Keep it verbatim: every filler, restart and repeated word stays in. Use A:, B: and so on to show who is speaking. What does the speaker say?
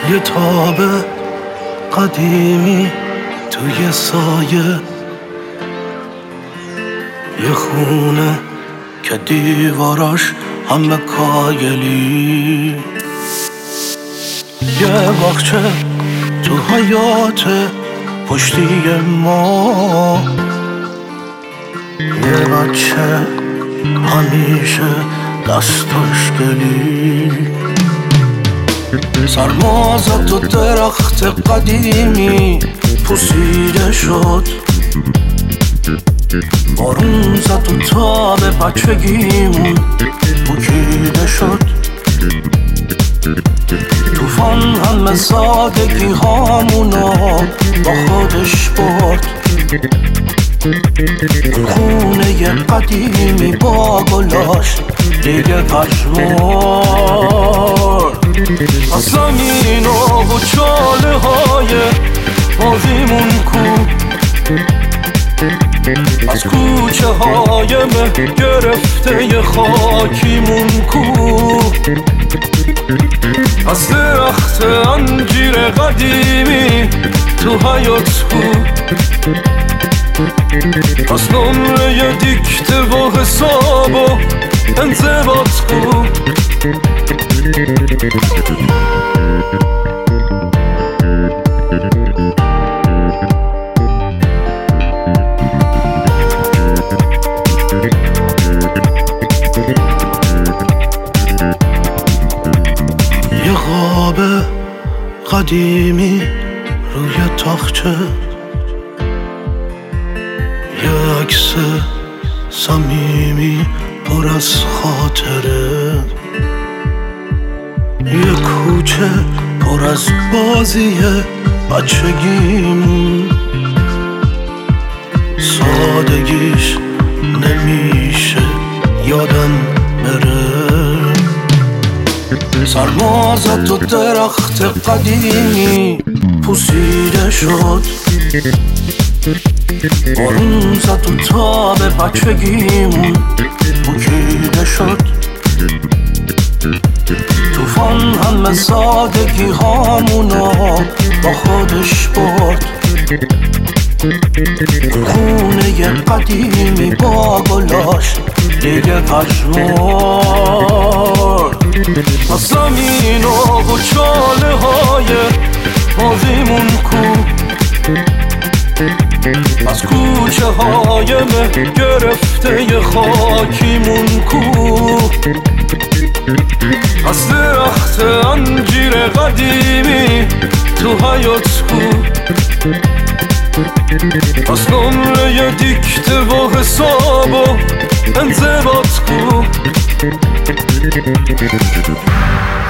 A: یه تاب قدیمی توی سایه، یه خونه که دیواراش همه کایلی، یه باغچه تو حیات پشتی ما، یه بچه همیشه دستاش گلی، سرما زد تو درخت قدیمی پوسیده شد، بارون زد تو تاب بچگیمون بکیده شد، توفان همه سادگی هامونو با خودش برد، اون خونه قدیمی با گلاش دیگه پشمرد. از زمین و چاله های ماضیمون کو، از کوچه های مه گرفته خاکیمون کو، از درخت انجیر قدیمی تو حیات کو، از نمره دیکته و حساب و انضباط کو. یه قاب قدیمی روی تاخچه، یه عکس صمیمی پر از خاطره، یه کوچه پر از بازی بچگیمون، سادگیش نمیشه یادم بره، سرما زد تو درخت قدیمی پوسیده شد، بارون زد تو تاب بچگیمون بکیده شد، توفان همه سادگی هامونو با خودش برد، خونه قدیمی با گلاش دیگه پشمرد. از زمین و چاله های ماضیمون کو، از کوچه های مه گرفته خاکیمون کو، از درخت انجیر قدیمی تو حیات کو، از نمره دیکته و حساب و انضباط کو.